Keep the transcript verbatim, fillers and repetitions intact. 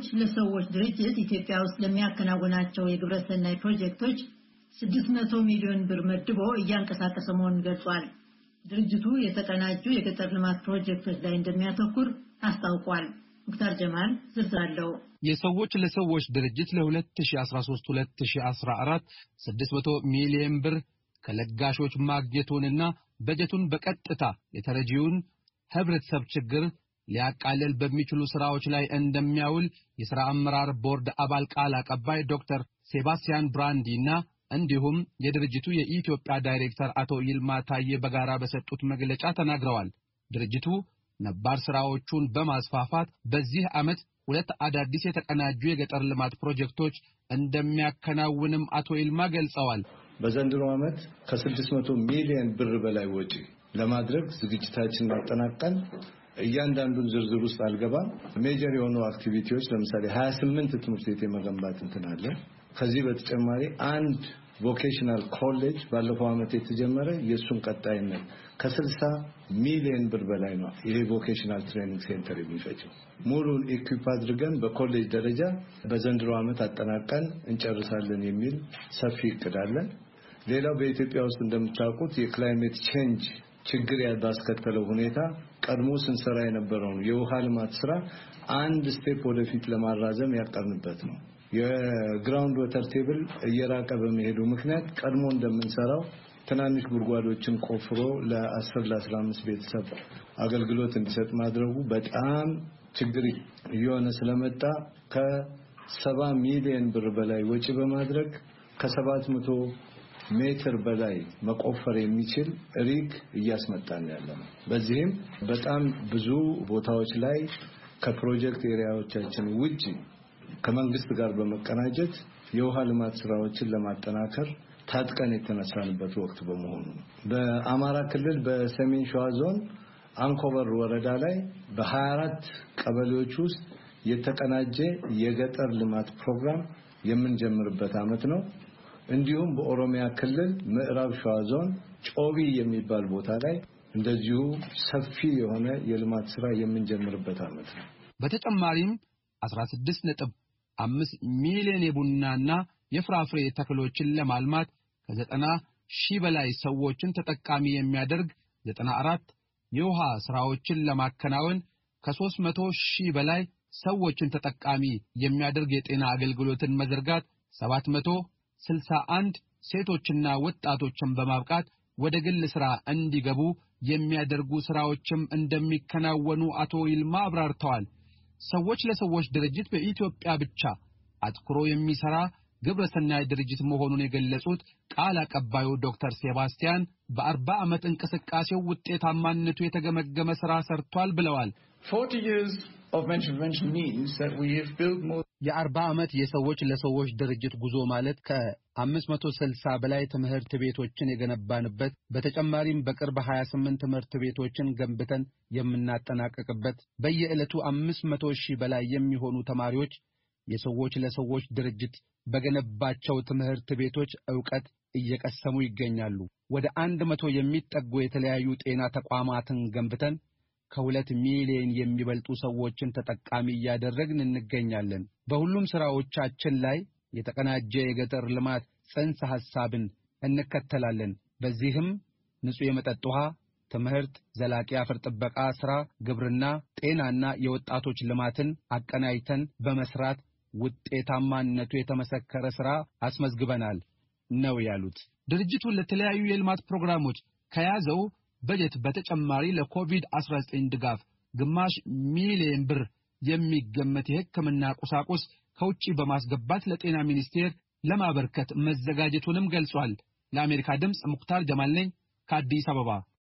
ለሰዎች ድርጅት ኢትዮጵያ ውስጥ ለሚያከናውናቸው የግብረሰናይ ፕሮጀክቶች ስድስት መቶ ሚሊዮን ብር መድቦ እያንቀሳቀሰ መሆኑን ገልጿል። ድርጅቱ የተቀናጁ የገጠር ልማት ፕሮጀክቶች ላይ እንደሚያተኩር አስታውቋል። ሙክታር ጀማል ዝርዝር አለው። የሰዎች ለሰዎች ድርጅት ለ2013 2014 ስድስት መቶ ሚሊዮን ብር ከለጋሾች ማግኘቱንና በጀቱን በቀጥታ የተረጂውን ህብረተሰብ ችግር ሊያቃልል በሚችሉ ስራዎች ላይ እንደሚያውል የሥራ አመራር ቦርድ አባል ቃል አቀባይ ዶክተር ሴባስቲያን ብራንዲና እንዲሁም የድርጅቱ የኢትዮጵያ ዳይሬክተር አቶ ይልማ ታዬ በጋራ በሰጡት መግለጫ ተናግረዋል። ድርጅቱ ነባር ስራዎቹን በማስፋፋት በዚህ ዓመት ሁለት አዳዲስ የተቀናጁ የገጠር ልማት ፕሮጀክቶች እንደሚያከናውንም አቶ ይልማ ገልጸዋል። በዘንድሮ ዓመት ከስድስት መቶ ሚሊዮን ብር በላይ ወጪ ለማድረግ ዝግጅታችንን አጠናቀን እያንዳንዱን ዝርዝር ውስጥ አልገባም። ሜጀር የሆኑ አክቲቪቲዎች ለምሳሌ ሃያ ስምንት ትምህርት ቤት የመገንባት እንትን አለ። ከዚህ በተጨማሪ አንድ ቮኬሽናል ኮሌጅ ባለፈው ዓመት የተጀመረ የሱን ቀጣይነት ከስልሳ ሚሊዮን ብር በላይ ነው። ይሄ ቮኬሽናል ትሬኒንግ ሴንተር የሚፈጀው ሙሉን ኢኩዊፕ አድርገን በኮሌጅ ደረጃ በዘንድሮ ዓመት አጠናቀን እንጨርሳለን የሚል ሰፊ እቅድ አለን። ሌላው በኢትዮጵያ ውስጥ እንደምታውቁት የክላይሜት ቼንጅ ችግር ያስከተለው ሁኔታ ቀድሞ ስንሰራ የነበረውን የውሃ ልማት ስራ አንድ ስቴፕ ወደፊት ለማራዘም ያቀርንበት ነው። የግራውንድ ወተር ቴብል እየራቀ በመሄዱ ምክንያት ቀድሞ እንደምንሰራው ትናንሽ ጉድጓዶችን ቆፍሮ ለ10 ለ15 ቤተሰብ አገልግሎት እንዲሰጥ ማድረጉ በጣም ችግር እየሆነ ስለመጣ ከሰባ ሚሊዮን ብር በላይ ወጪ በማድረግ ከሰባት መቶ ሜትር በላይ መቆፈር የሚችል ሪግ እያስመጣን ያለነው። በዚህም በጣም ብዙ ቦታዎች ላይ ከፕሮጀክት ኤሪያዎቻችን ውጪ ከመንግስት ጋር በመቀናጀት የውሃ ልማት ስራዎችን ለማጠናከር ታጥቀን የተነሳንበት ወቅት በመሆኑ በአማራ ክልል በሰሜን ሸዋ ዞን አንኮበር ወረዳ ላይ በ24 ቀበሌዎች ውስጥ የተቀናጀ የገጠር ልማት ፕሮግራም የምንጀምርበት ዓመት ነው። እንዲሁም በኦሮሚያ ክልል ምዕራብ ሸዋ ዞን ጮቢ የሚባል ቦታ ላይ እንደዚሁ ሰፊ የሆነ የልማት ስራ የምንጀምርበት ዓመት ነው። በተጨማሪም አስራ ስድስት ነጥብ አምስት ሚሊዮን የቡናና የፍራፍሬ ተክሎችን ለማልማት ከዘጠና ሺህ በላይ ሰዎችን ተጠቃሚ የሚያደርግ ዘጠና አራት የውሃ ስራዎችን ለማከናወን ከሦስት መቶ ሺህ በላይ ሰዎችን ተጠቃሚ የሚያደርግ የጤና አገልግሎትን መዘርጋት ሰባት መቶ ስልሳ አንድ ሴቶችና ወጣቶችን በማብቃት ወደ ግል ስራ እንዲገቡ የሚያደርጉ ስራዎችም እንደሚከናወኑ አቶ ይልማ አብራርተዋል። ሰዎች ለሰዎች ድርጅት በኢትዮጵያ ብቻ አትኩሮ የሚሰራ ግብረሰናይ ድርጅት መሆኑን የገለጹት ቃል አቀባዩ ዶክተር ሴባስቲያን በአርባ ዓመት እንቅስቃሴው ውጤታማነቱ የተገመገመ ስራ ሰርቷል ብለዋል። forty years of venture prevention means that we have built more የአርባ ዓመት የሰዎች ለሰዎች ድርጅት ጉዞ ማለት ከአምስት መቶ ስልሳ በላይ ትምህርት ቤቶችን የገነባንበት በተጨማሪም በቅርብ ሃያ ስምንት ትምህርት ቤቶችን ገንብተን የምናጠናቀቅበት በየዕለቱ አምስት መቶ ሺህ በላይ የሚሆኑ ተማሪዎች የሰዎች ለሰዎች ድርጅት በገነባቸው ትምህርት ቤቶች ዕውቀት እየቀሰሙ ይገኛሉ። ወደ አንድ መቶ የሚጠጉ የተለያዩ ጤና ተቋማትን ገንብተን ከሁለት ሚሊዮን የሚበልጡ ሰዎችን ተጠቃሚ ያደረግን እንገኛለን። በሁሉም ስራዎቻችን ላይ የተቀናጀ የገጠር ልማት ጽንሰ ሐሳብን እንከተላለን። በዚህም ንጹህ የመጠጥ ውሃ፣ ትምህርት፣ ዘላቂ አፈር ጥበቃ ስራ፣ ግብርና፣ ጤናና የወጣቶች ልማትን አቀናጅተን በመስራት ውጤታማነቱ የተመሰከረ ስራ አስመዝግበናል ነው ያሉት። ድርጅቱ ለተለያዩ የልማት ፕሮግራሞች ከያዘው በጀት በተጨማሪ ለኮቪድ አስራ ዘጠኝ ድጋፍ ግማሽ ሚሊዮን ብር የሚገመት የሕክምና ቁሳቁስ ከውጪ በማስገባት ለጤና ሚኒስቴር ለማበርከት መዘጋጀቱንም ገልጿል። ለአሜሪካ ድምጽ ሙክታር ጀማል ነኝ ከአዲስ አበባ።